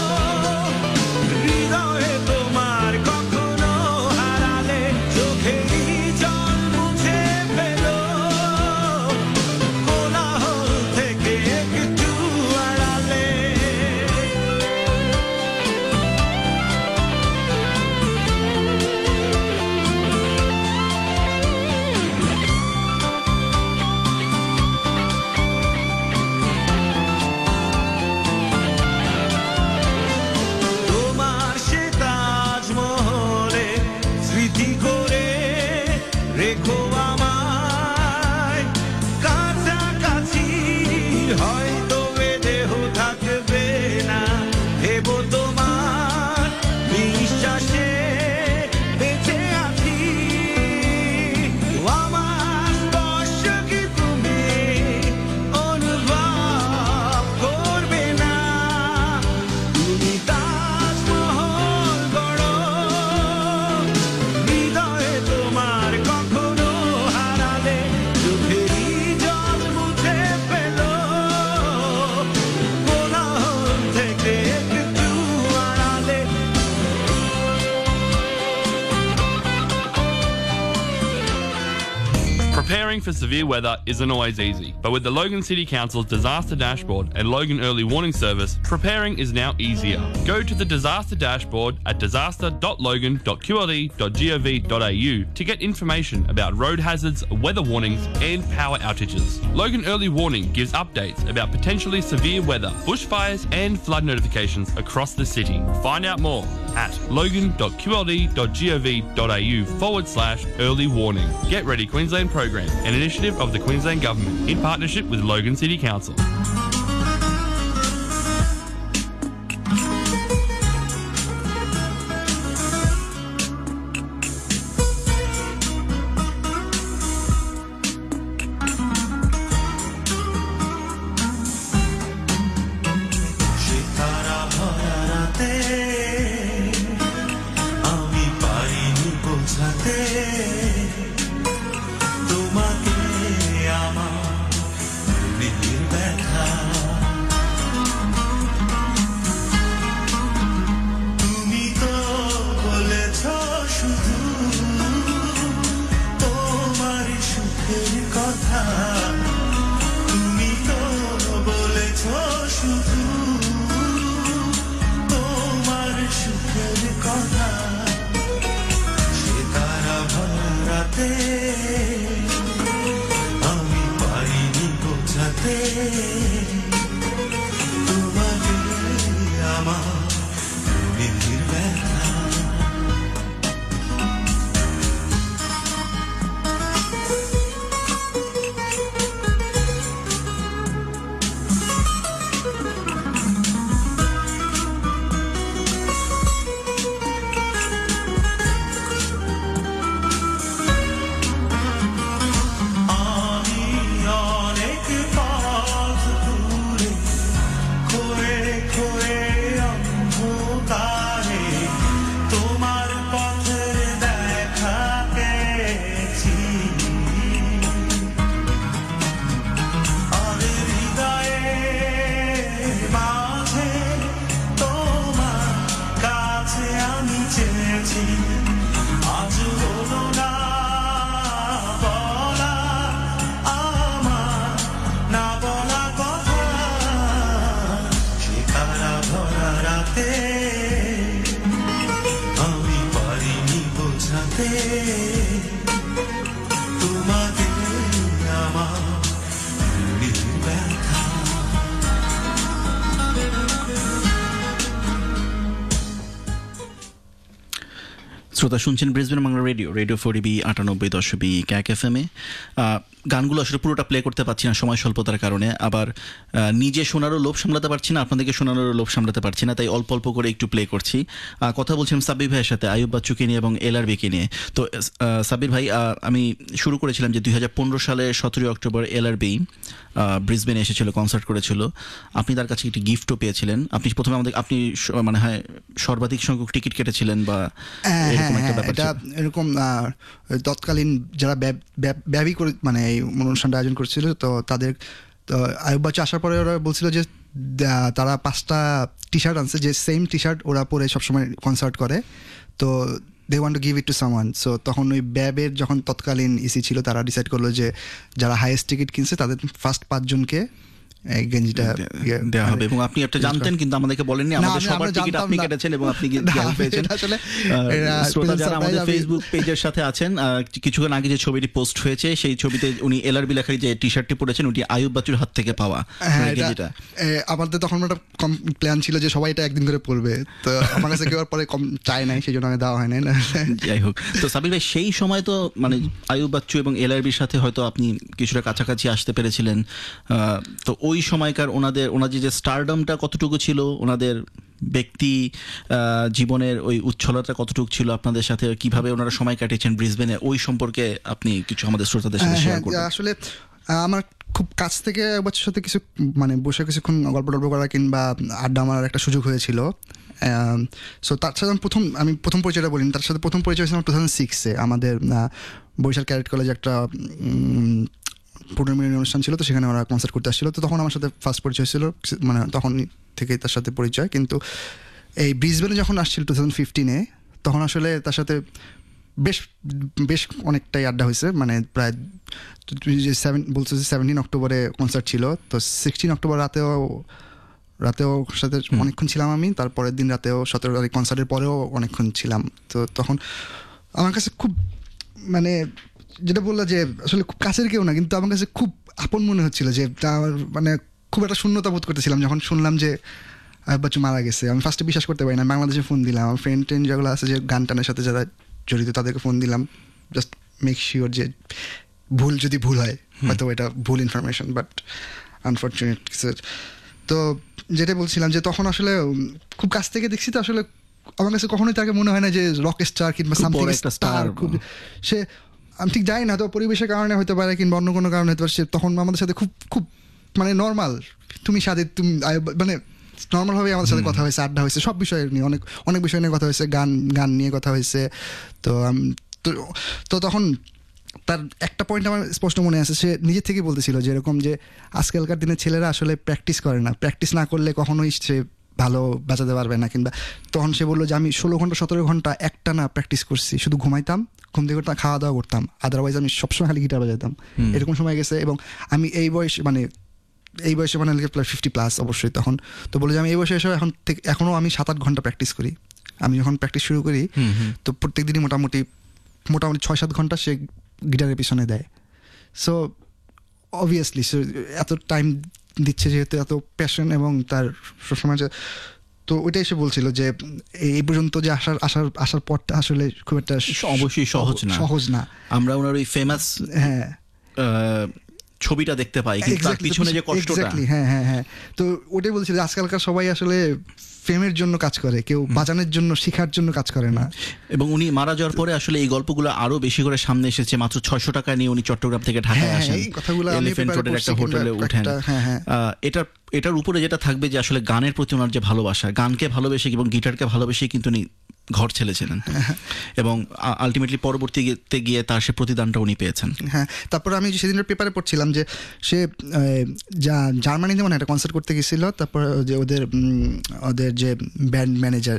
হৃদয়ে তোমার কখনো হারালে চোখের জল মুছে ফেলো কোলাহল থেকে একটু আড়ালে তোমার সে তাজমহলে স্মৃতি করে রেখো আমায় কাছাকাছি হয়তো এ দেহ থাকবে না ভেবো তোমার বিশ্বাসে বেঁচে আছি আমার স্পর্শ কি তুমি অনুভব করবে না তুমি তাজমহল গড়ো হৃদয়ে তোমার কখনো হারালে চোখেরই জল মুছে ফেলো কোলাহল থেকে একটু আড়ালে Preparing for severe weather isn't always easy, but with the Logan City Council's Disaster Dashboard and Logan Early Warning Service, preparing is now easier. Go to the Disaster Dashboard at disaster.logan.qld.gov.au to get information about road hazards, weather warnings and power outages. Logan Early Warning gives updates about potentially severe weather, bushfires and flood notifications across the city. Find out more at logan.qld.gov.au/early warning. Get Ready Queensland program, an initiative of the Queensland Government in partnership with Logan City Council. Sitara ভরা রাতে আমি পারিনি বোঝাতে তোমাকে আমার মনের ব্যথা তুমি তো বলেছ শুধু তোমার সুখের কথা তুমি তো বলেছ শুধু তোমার সুখের কথা সিতারা ভরাতে আমি পারিনি বোঝাতে তোমাকে আমার মনের ব্যথা আমি অনেক পথ দূরে খোয়ে খোয়ে অন্ধকারে তোমার পথের দেখা পেয়েছি আর হৃদয়ের মাঝে তোমার কাছে আমি চেয়েছি আজ হলো না বলা আমার না বলা কথা সিতারা ভরা রাতে আমি পারিনি বোঝাতে তোমাকে আমার মনের ব্যথা শ্রোতা শুনছেন ব্রিসবেন বাংলা রেডিও 4EB 98.2 ক্যাক এফএমে। গানগুলো আসলে পুরোটা প্লে করতে পারছি না সময় স্বল্পতার কারণে, আবার নিজে শোনারও লোভ সামলাতে পারছি না, আপনাদেরকে শোনানোরও লোভ সামলাতে পারছি না, তাই অল্প অল্প করে একটু প্লে করছি। কথা বলছিলাম সাব্বির ভাইয়ের সাথে আইয়ুব বাচ্চুকে নিয়ে এবং এলআরবিকে নিয়ে। তো সাব্বির ভাই, আমি শুরু করেছিলাম যে 2015 সালে 17 অক্টোবর এলআরবি ব্রিসবেনে এসেছিল, কনসার্ট করেছিল। আপনি তার কাছে একটি গিফটও পেয়েছিলেন। আপনি প্রথমে আপনি মানে হয় সর্বাধিক সংখ্যক টিকিট কেটেছিলেন বা এরকম একটা ব্যাপার ছিল। এরকম তৎকালীন যারা ব্যবী করে মানে এই অনুষ্ঠানটা আয়োজন করছিল, তো তাদের তো আইয়ুব বাচ্চু আসার পরে ওরা বলছিল যে তারা 5টা টি শার্ট আনছে, যে সেম টি শার্ট ওরা পরে সবসময় কনসার্ট করে, তো they want to give it to someone. So তখন ওই ব্যাবের যখন তৎকালীন ইসি ছিল, তারা ডিসাইড করলো যে যারা হাইয়েস্ট টিকিট কিনছে তাদের ফার্স্ট 5 জনকে গেঞ্জিটা দেওয়া হবে। এবং আপনি একটা জানতেন কিন্তু আমাদেরকে বলেননি, আমাদের সবার টিকিট আপনি কেটেছেন এবং আপনি পেয়েছেন। আসলে শ্রোতা যারা আমাদের ফেসবুক পেজের সাথে আছেন, কিছুক্ষণ আগে যে ছবিটি পোস্ট হয়েছে সেই ছবিতে উনি এলআরবি লেখার যে টি শার্টটি পরেছেন ওটি আইয়ুব বাচ্চুর হাত থেকে পাওয়া গেঞ্জিটা। আমাদের তখন একটা প্ল্যান ছিল যে সবাই এটা একদিন করে পড়বে, তো আমার কাছে কেউ পরে কম চায় নাই, সেই জন্য আমি দেওয়া হয় নাই। যাই হোক, তো সাবির ভাই সেই সময় তো মানে আইয়ুব বাচ্চু এবং এলআরবির সাথে হয়তো আপনি কিছুটা কাছাকাছি আসতে পেরেছিলেন। তো ওই সময়কার ওনাদের যে স্টারডমটা কতটুকু ছিল, ওনাদের ব্যক্তি জীবনের ওই উচ্ছলতা কতটুকু ছিল, আপনাদের সাথে কিভাবে ওনারা সময় কাটিয়েছেন ব্রিসবেনে, ওই সম্পর্কে আপনি কিছু আমাদের শ্রোতাদের সাথে শেয়ার করুন। আসলে আমার খুব কাছ থেকে বাচ্চার সাথে কিছু মানে বসে কিছুক্ষণ গল্প টল্প করা কিংবা আড্ডা মারার একটা সুযোগ হয়েছিল। সো তার সাথে আমি প্রথম পরিচয়টা বলিনি, তার সাথে প্রথম পরিচয় হয়েছিল 2006-এ আমাদের বরিশাল ক্যাডেট কলেজে একটা পূর্ণমিলনী অনুষ্ঠান ছিল, তো সেখানে ওরা কনসার্ট করতে আসছিল। তো তখন আমার সাথে ফার্স্ট পরিচয় ছিল, মানে তখন থেকেই তার সাথে পরিচয়। কিন্তু এই ব্রিসবেনে যখন আসছিল 2015-এ, তখন আসলে তার সাথে বেশ অনেকটাই আড্ডা হয়েছে, মানে প্রায় যে 17 অক্টোবরে কনসার্ট ছিল, তো 16 অক্টোবর রাতেও সাথে অনেকক্ষণ ছিলাম আমি, তারপরের দিন রাতেও 17 তারিখ কনসার্টের পরেও অনেকক্ষণ ছিলাম। তো তখন আমার কাছে খুব মানে যেটা বললো যে আসলে খুব কাছের কেউ না, কিন্তু আমার কাছে খুব আপন মনে হচ্ছিল, যে মানে খুব একটা শূন্যতা বোধ করতেছিলাম যখন শুনলাম যে আইয়ুব বাচ্চু মারা গেছে। আমি ফার্স্টে বিশ্বাস করতে পারি না। বাংলাদেশে ফোন দিলাম, আমার ফ্রেন্ড যেগুলো আছে যে গান টানের সাথে যারা জড়িত তাদেরকে ফোন দিলাম, জাস্ট মেক শিওর যে যদি ভুল হয়, হয়তো এটা ভুল ইনফরমেশন, বাট আনফর্চুনেট কিছু। তো যেটা বলছিলাম যে তখন আসলে খুব কাছ থেকে দেখছি, তো আসলে আমার কাছে কখনোই তাকে মনে হয় না যে রক স্টার কিংবা সামথিং স্টার। সে আমি ঠিক জানি না, তো পরিবেশের কারণে হতে পারে কিংবা অন্য কোনো কারণে হতে পারে, সে তখন আমাদের সাথে খুব খুব মানে নর্মাল, তুমি সাদে তুমি মানে নর্মালভাবে আমাদের সাথে কথা হয়েছে, আড্ডা হয়েছে, সব বিষয় নিয়ে অনেক বিষয় নিয়ে কথা হয়েছে, গান নিয়ে কথা হয়েছে। তো তখন তার একটা পয়েন্ট আমার স্পষ্ট মনে আছে, সে নিজের থেকেই বলতেছিল যে এরকম যে আজকালকার দিনের ছেলেরা আসলে প্র্যাকটিস করে না, প্র্যাকটিস না করলে কখনোই সে ভালো বাঁচাতে পারবে না। কিংবা তখন সে বললো যে আমি 16 ঘন্টা 17 ঘন্টা একটানা প্র্যাকটিস করছি, শুধু ঘুমাইতাম, ঘুম থেকে করতাম, খাওয়া দাওয়া করতাম, আদারওয়াইজ আমি সবসময় খালি গিটার বাজাতাম। এরকম সময় গেছে, এবং আমি এই বয়সে মানে 50+ অবশ্যই তখন। তো বলে যে আমি এই বয়সে এসে এখনও আমি 7-8 ঘন্টা প্র্যাকটিস করি। আমি যখন প্র্যাকটিস শুরু করি, তো প্রত্যেক দিনই মোটামুটি 6-7 ঘন্টা সে গিটারের পিছনে দেয়। সো অবভিয়াসলি সে এত টাইম দিচ্ছে, যেহেতু এত প্যাশন এবং তার সবসময়, তো ওইটাই সে বলছিল যে এই পর্যন্ত যে আসার পরটা আসলে খুব একটা অবশ্যই সহজ না। আমরা ওনার ওই ফেমাস ছবিটা দেখতে পাই, কিন্তু তার পিছনে যে কষ্টটা, হ্যাঁ, তো ওটাই বলছিল আজকালকার সবাই আসলে ফেমের জন্য কাজ করে, কেউ বাজানোর জন্য, শেখার জন্য কাজ করে না। এবং উনি মারা যাওয়ার পরে আসলে এই গল্পগুলো আরো বেশি করে সামনে এসেছে। মাত্র 600 টাকা নিয়ে উনি চট্টগ্রাম থেকে ঢাকায় আসেন, এলিফ্যান্ট রোডের একটা হোটেলে উঠেন। এটার উপরে যেটা থাকবে যে আসলে গানের প্রতি ওনার যে ভালোবাসা, গানকে ভালোবেসে এবং গিটারকে ভালোবেসে কিন্তু উনি ঘর ছেড়েছিলেন, এবং আলটিমেটলি পরবর্তীতে গিয়ে তার সে প্রতিদানটা উনি পেয়েছেন। হ্যাঁ, তারপরে আমি সেদিনের পেপারে পড়ছিলাম যে সে জার্মানিতে মানে একটা কনসার্ট করতে গেছিল, তারপর যে ওদের যে ব্যান্ড ম্যানেজার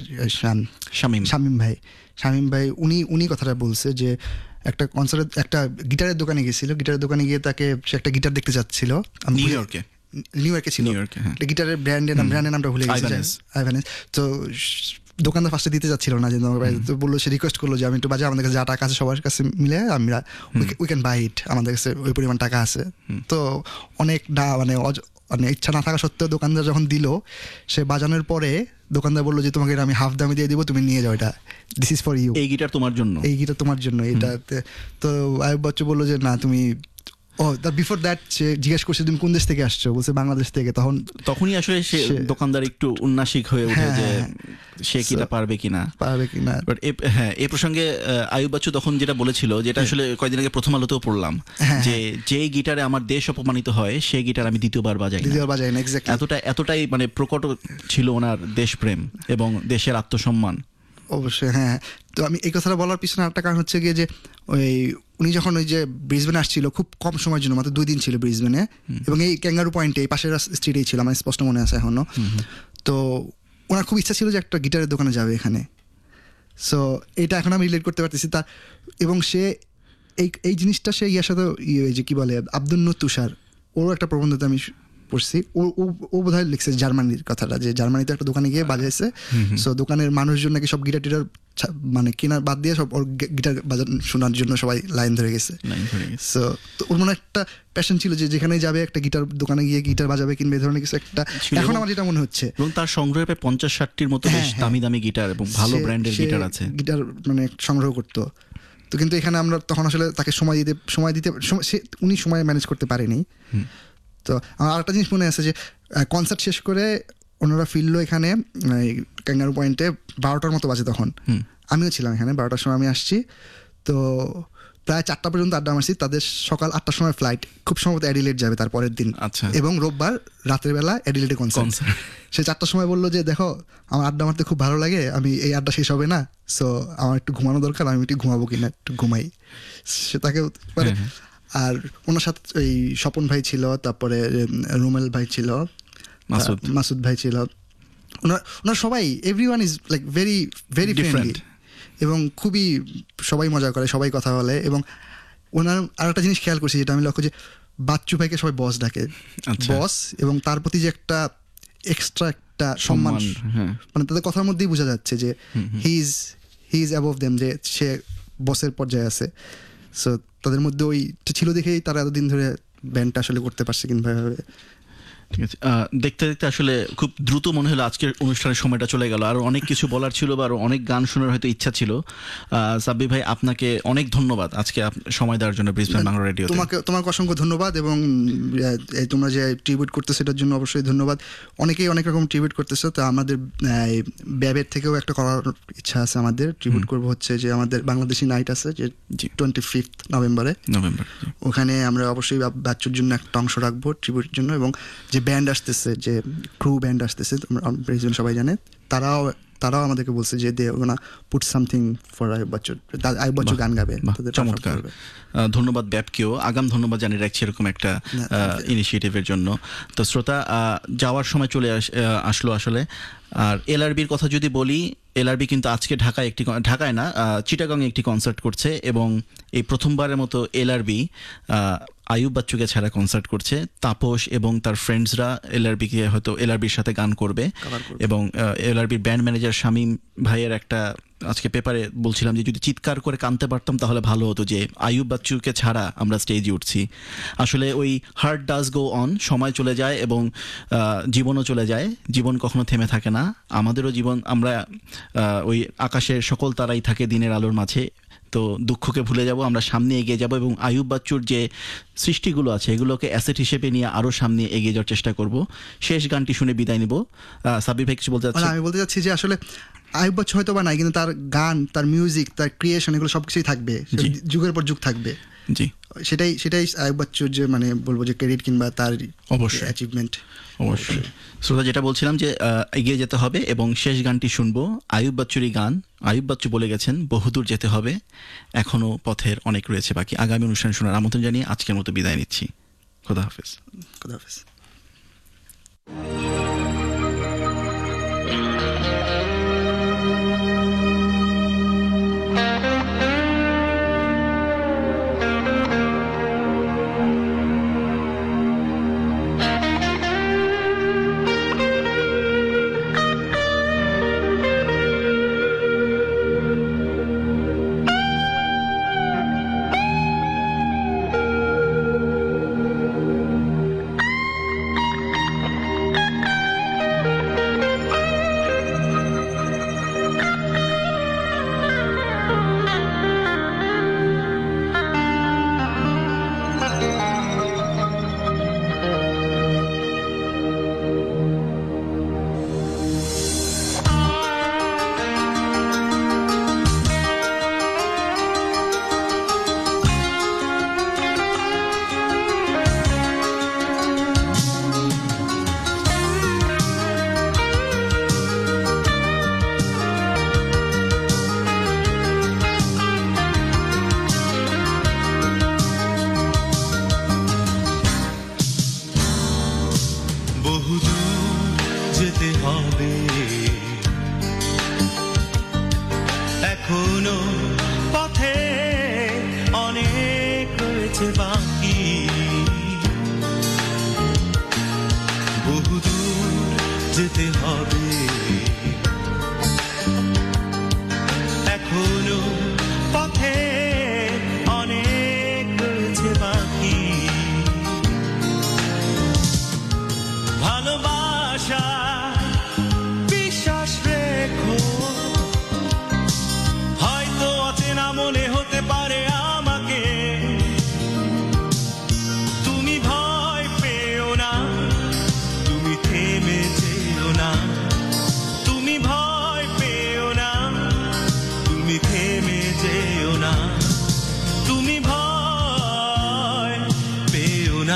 শামীম ভাই উনি কথাটা বলছে যে একটা কনসার্টে একটা গিটারের দোকানে গেছিল, গিটারের দোকানে গিয়ে তাকে সে একটা গিটার দেখতে চাচ্ছিল, নিউ ইয়র্কে ছিল, গিটারের ব্র্যান্ডের নামটা ভুলে গেছি, আইভানেস। তো দোকানদার ফার্স্টে দিতে যাচ্ছিল না, যে তো বললো, সে রিকোয়েস্ট করলো যে আমি একটু বাজে, আমাদের কাছে যা টাকা আছে সবার কাছে মিলে আমরা উই ক্যান বাই ইট, আমাদের কাছে ওই পরিমাণ টাকা আছে। তো অনেক মানে ইচ্ছা না থাকা সত্ত্বেও দোকানদার যখন দিল, সে বাজানোর পরে দোকানদার বললো যে তোমাকে এটা আমি হাফ দামে দিয়ে দিব, তুমি নিয়ে যাও, এটা দিস ইজ ফর ইউ, এই গিটার তোমার জন্য, এই গিটার তোমার জন্য এটাতে। তো আয়ুব বাচ্চু বললো যে না তুমি, বিফোর দ্যাট সে জিজ্ঞেস করছে তুমি কোন দেশ থেকে আসছো, বলছে বাংলাদেশ থেকে। তখনই আসলে সে দোকানদার একটু উন্নাসিক হয়ে ওঠে যে সে কিটা পারবে কিনা। বাট হ্যাঁ, এই প্রসঙ্গে আয়ুব বাচ্চু তখন যেটা বলেছিল, যেটা আসলে কয়েকদিন আগে প্রথম আলোতেও পড়লাম, যে গিটারে আমার দেশ অপমানিত হয় সেই গিটার আমি দ্বিতীয়বার বাজাই না। এতটাই মানে প্রকট ছিল ওনার দেশপ্রেম এবং দেশের আত্মসম্মান। অবশ্যই হ্যাঁ। তো আমি এই কথাটা বলার পিছনে একটা কারণ হচ্ছে গিয়ে যে উনি যখন ওই যে ব্রিসবেনে আসছিল, খুব কম সময়ের জন্য, মাত্র 2 দিন ছিল ব্রিসবেনে, এবং এই ক্যাঙ্গারু পয়েন্টে এই পাশের স্ট্রিটেই ছিল, আমার স্পষ্ট মনে আছে এখনো। তো ওনার খুব ইচ্ছা ছিল যে একটা গিটারের দোকানে যাবে এখানে। সো এটা এখন আমি রিলেট করতে পারতেছি তার, এবং সে এই জিনিসটা সে ইয়ার সাথে যে কি বলে আব্দুল নূর তুষার, ওরও একটা প্রবন্ধতে আমি পড়ছি, ও বোধহয় লিখছে জার্মানির কথাটা, যে জার্মানিতে একটা দোকানে গিয়ে বাজাইছে। সো দোকানের মানুষজন নাকি সব গিটার টিটার মানে কেনার বাদ দিয়ে সব ওর গিটার বাজার শোনার জন্য সবাই লাইন ধরে গেছে। সো তো ওর মনে একটা প্যাশন ছিল যে যেখানে যাবে একটা গিটার দোকানে গিয়ে গিটার বাজাবে কিনবে, এই ধরনের কিছু একটা। এখন আমার যেটা মনে হচ্ছে, এবং তার সংগ্রহে প্রায় 50-60টির মতো বেশ দামি দামি গিটার এবং ভালো ব্র্যান্ডের গিটার আছে, গিটার মানে সংগ্রহ করতো। তো কিন্তু এখানে আমরা তখন আসলে তাকে সময় দিতে উনি সময় ম্যানেজ করতে পারেনি। তো আমার আরেকটা জিনিস মনে আছে যে কনসার্ট শেষ করে ওনারা ফিরলো এখানে ক্যাঙ্গারু পয়েন্টে 12টার মতো বাজে তখন। আমিও ছিলাম এখানে, 12টার সময় আমি আসছি। তো প্রায় 4টা পর্যন্ত আড্ডা মারছি। তাদের সকাল 8টার সময় ফ্লাইট, খুব সম্ভবত অ্যাডিলেড যাবে তার পরের দিন, এবং রোববার রাতের বেলা অ্যাডিলেডে কনসার্ট। সে 4টার সময় বললো যে দেখো আমার আড্ডা মারতে খুব ভালো লাগে, আমি এই আড্ডা শেষ হবে না, সো আমার একটু ঘুমানো দরকার, আমি একটু ঘুমাবো কিনা, একটু ঘুমাই। সে তাকে মানে, আর ওনার সাথে ওই স্বপন ভাই ছিল, তারপরে রুমেল ভাই ছিল, মাসুদ ভাই ছিল, ওনার সবাই, everyone is like very very friendly, এবং খুবই সবাই মজা করে, সবাই কথা বলে। এবং ওনার আর একটা জিনিস খেয়াল করছি, যেটা আমি লক্ষ্য, যে বাচ্চু ভাইকে সবাই বস ডাকে, বস, এবং তার প্রতি যে একটা এক্সট্রা একটা সম্মান, মানে তাদের কথার মধ্যেই বোঝা যাচ্ছে যে হি ইজ অ্যাবভ দেম, যে সে বসের পর্যায়ে আছে। সো তাদের মধ্যে ওইটা ছিল দেখেই তারা এতদিন ধরে ব্যান্ডটা আসলে করতে পারছে কিভাবে। ঠিক আছে, দেখতে দেখতে আসলে খুব দ্রুত মনে হলো আজকের অনুষ্ঠানের সময়টা চলে গেল। আর অনেক কিছু বলার ছিল, বা আরো অনেক গান শোনার হয়তো ইচ্ছা ছিল। সাব্বির ভাই, আপনাকে অনেক ধন্যবাদ আজকে সময় দেওয়ার জন্য ব্রিসবেন বাংলা রেডিও। তোমাকে অসংখ্য ধন্যবাদ, এবং তোমরা যে ট্রিবিউট করতেছো সেটার জন্য অবশ্যই ধন্যবাদ। অনেকেই অনেক রকম ট্রিবিউট করতেছো, তো আমাদের ব্যাবের থেকেও একটা করার ইচ্ছা আছে। আমাদের ট্রিবিউট করবো হচ্ছে যে আমাদের বাংলাদেশি নাইট আছে, যে 25 নভেম্বর, ওখানে আমরা অবশ্যই বাচ্চুর জন্য একটা অংশ রাখবো ট্রিবিউটের জন্য। এবং যে ব্যান্ড আসতেছে, যে ক্রু ব্যান্ড আসতেছে, সবাই জানে, তারাও আমাদেরকে বলছে যে they gonna put something for Ayub Bachchu গান গাবে। চমৎকার, ধন্যবাদ ব্যাপকেও, আগাম ধন্যবাদ জানিয়ে রাখছি এরকম একটা ইনিশিয়েটিভের জন্য। তো শ্রোতা, যাওয়ার সময় চলে আসলো আসলে। আর এলআরবির কথা যদি বলি, এলআরবি কিন্তু আজকে ঢাকায় না, চিটাগংয়ে একটি কনসার্ট করছে, এবং এই প্রথমবারের মতো এলআরবি আয়ুব বাচ্চুকে ছাড়া কনসার্ট করছে। তাপস এবং তার ফ্রেন্ডসরা এলআরবিকে হয়তো এলআরবির সাথে গান করবে, এবং এলআরবির ব্যান্ড ম্যানেজার শামীম ভাইয়ের একটা, আজকে পেপারে বলছিলাম যে যদি চিৎকার করে কাঁদতে পারতাম তাহলে ভালো হতো, যে আয়ুব বাচ্চুকে ছাড়া আমরা স্টেজে উঠছি। আসলে ওই হার্ট ডাজ গো অন, সময় চলে যায় এবং জীবনও চলে যায়, জীবন কখনো থেমে থাকে না। আমাদেরও জীবন, আমরা ওই আকাশের সকল তারাই থাকে দিনের আলোর মাঝে। তো দুঃখকে ভুলে যাব, আমরা সামনে এগিয়ে যাব, এবং আয়ুব বাচ্চুর যে সৃষ্টিগুলো আছে এগুলোকে অ্যাসেট হিসেবে নিয়ে আরও সামনে এগিয়ে যাওয়ার চেষ্টা করব। শেষ গানটি শুনে বিদায় নিব। সাব্বির ভাই কিছু বলতে চাচ্ছি? আমি বলতে চাচ্ছি যে আসলে আয়ুব বাচ্চু হয়তো বা নাই, কিন্তু তার গান, তার মিউজিক, তার ক্রিয়েশন, এগুলো সবকিছুই থাকবে, যুগের পর যুগ থাকবে। জি, সেটাই আয়ুব বাচ্চুর যে মানে বলবো যে ক্রেডিট কিংবা তার অবশ্যই অ্যাচিভমেন্ট। অবশ্যই শ্রোতা, যেটা বলছিলাম যে এগিয়ে যেতে হবে, এবং শেষ গানটি শুনবো আয়ুব বাচ্চুরই গান। আয়ুব বাচ্চু বলে গেছেন বহুদূর যেতে হবে, এখনো পথের অনেক রয়েছে বাকি। আগামী অনুষ্ঠান শোনার আমন্ত্রণ জানিয়ে আজকের মতো বিদায় নিচ্ছি। খোদা হাফেজ। খোদা হাফেজ। এখনো পথে অনেক রয়েছে বাকি, বহুদূর যেতে হবে, এখনো পথে অনেক রয়েছে বাকি। ভালোবাসা বিশ্বাস রেখো, হয়তো অচেনা মনে হতে পারে আমাকে, তুমি ভয় পেও না, তুমি থেমে যেও না, তুমি ভয় পেও না, তুমি থেমে যেও না, তুমি ভয় পেও না।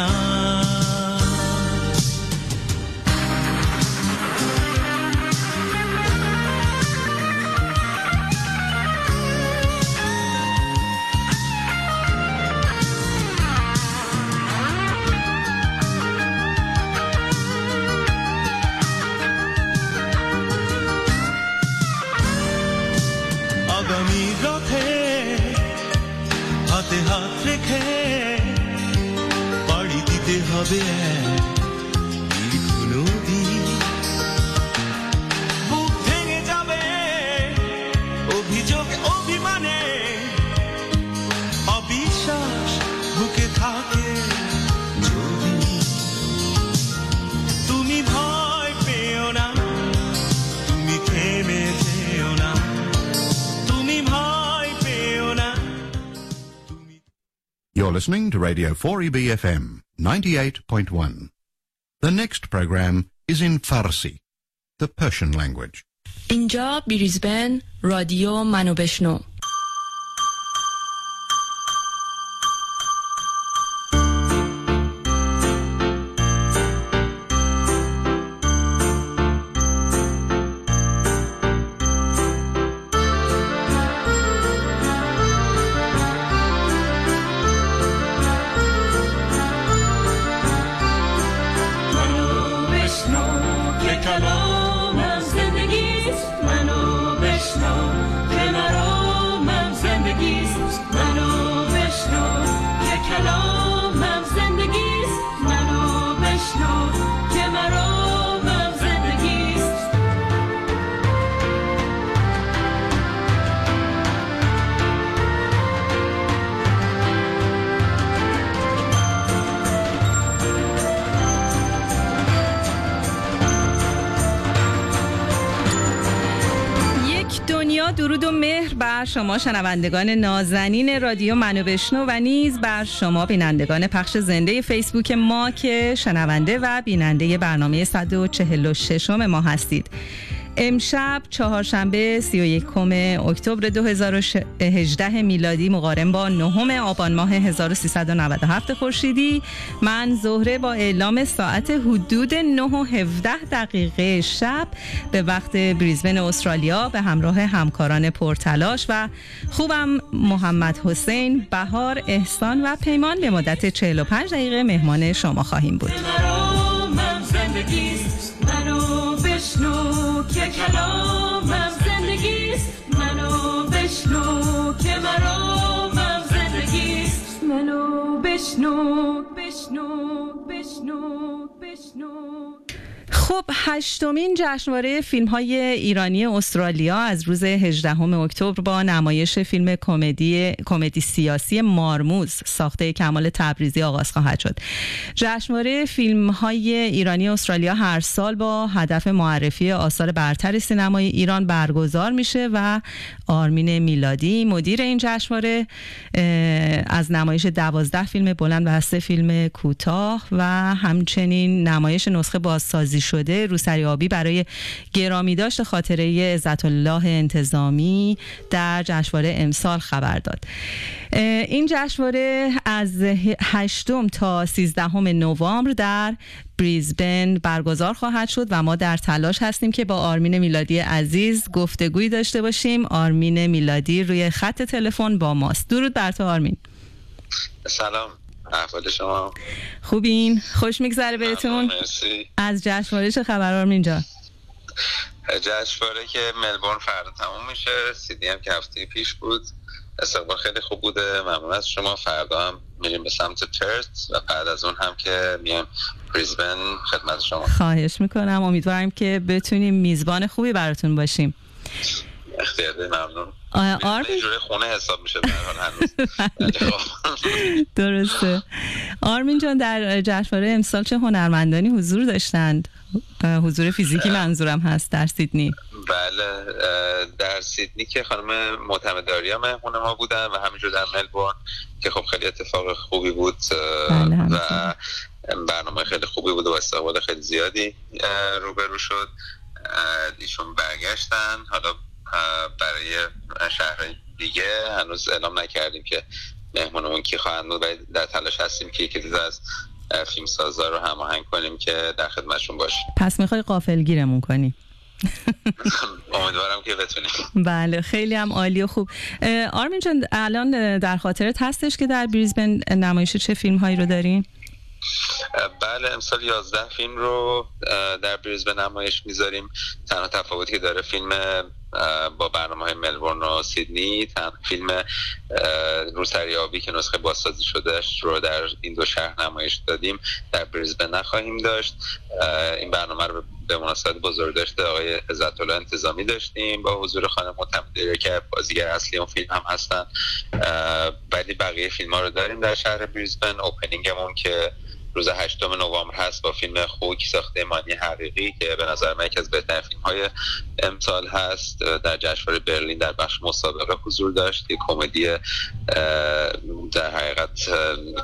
আগামী রথে হাতে হাত রেখে পাড়ি দিতে হবে দীর্ঘ নদী, বুক ভেঙে যাবে অভিযোগ অভিমানে, অবিশ্বাস বুকে থাকে যদি, তুমি ভয় পেও না, তুমি থেমে যেও না, তুমি ভয় পেও না। You're listening to Radio 4EB FM 98.1. The next program is in Farsi, the Persian language. اینجا بریزبن رادیو منو بشنو. درود و مهر بر شما شنوندگان نازنین رادیو منو بشنو و نیز بر شما بینندگان پخش زنده فیسبوک ما که شنونده و بیننده برنامه 146 ما هستید. امشب چهارشنبه 31 اکتبر 2018 میلادی مقارن با 9 آبان ماه 1397 خورشیدی، من زهره با اعلام ساعت حدود 9:17 شب به وقت بریزبن استرالیا به همراه همکاران پرتلاش و خوبم محمد حسین، بهار، احسان و پیمان به مدت 45 دقیقه مهمان شما خواهیم بود. که کلامم زندگیست، منو بشنو که مرامم زندگیست، منو بشنو بشنو بشنو بشنو. خب 8مین جشنواره فیلم‌های ایرانی استرالیا از روز 18 اکتبر با نمایش فیلم کمدی سیاسی مارموز ساخته کمال تبریزی آغاز خواهد شد. جشنواره فیلم‌های ایرانی استرالیا هر سال با هدف معرفی آثار برتر سینمای ایران برگزار میشه و آرمین میلادی مدیر این جشنواره از نمایش 12 فیلم بلند و 3 فیلم کوتاه و همچنین نمایش نسخه بازسازی شده روسری آبی برای گرامی داشت خاطره عزت الله انتظامی در جشنواره امسال خبر داد. این جشنواره از 8 تا 13 نوامبر در بریزبن برگزار خواهد شد و ما در تلاش هستیم که با آرمین میلادی عزیز گفتگویی داشته باشیم. آرمین میلادی روی خط تلفن با ماست. درود بر تو آرمین. سلام، احوال شما؟ خوبین؟ خوش میگذره بهتون؟ مرسی. از جشنواره چه خبر آرمین جان؟ جشنواره که ملبورن فردا تموم میشه، سیدنی هم که هفته پیش بود. استقبال خیلی خوب بوده، ممنون از شما. فردا هم میریم به سمت پرت و بعد از اون هم که میایم بریزبن خدمت شما. خواهش میکنم، امیدوارم که بتونیم میزبان خوبی براتون باشیم. اختیاره، ممنون. آرمین جوری خونه حساب میشه به هر حال هنوز. درسته. آرمین جان، در جشنواره امسال چه هنرمندانی حضور داشتند؟ حضور فیزیکی منظورم هست در سیدنی. بله، در سیدنی که خانم معتمدآریا مهمون ما بودن و همینجور در ملبورن که خب خیلی اتفاق خوبی بود و برنامه خیلی خوبی بود و استقبال خیلی زیادی روبرو شد. ایشون برگشتن، حالا برای شهرهای دیگه هنوز اعلام نکردیم که مهمونمون کی خواهند بود، ولی در تلاش هستیم که یکی از فیلمسازا رو هماهنگ کنیم که در خدمتشون باشیم. پس میخوای غافلگیرمون کنی؟ امیدوارم که بتونیم. بله، خیلی هم عالی و خوب. آرمین جان، الان در خاطرت هستش که در بریزبن نمایش چه فیلم هایی رو دارین؟ بله، امسال 11 فیلم رو در بریزبن نمایش میذاریم. تنها تفاوتی که داره فیلم با برنامه‌های ملبورن و سیدنی، فیلم روسریابی که نسخه بازسازی شدهش رو در این دو شهر نمایش دادیم در بریزبن نخواهیم داشت. این برنامه رو به مناسبت بزرگداشت آقای عزت‌الله انتظامی داشتیم با حضور خانم معتمدآریا که بازیگر اصلی اون فیلم هم هستن، ولی بقیه فیلم‌ها رو داریم در شهر بریزبن. اوپنینگمون که روز 8 نوامبر هست با فیلم خوک ساخته مانی حقیقی که به نظر من یکی از بهترین فیلم‌های امسال هست، در جشنواره برلین در بخش مسابقه حضور داشت. یک کمدی در حقیقت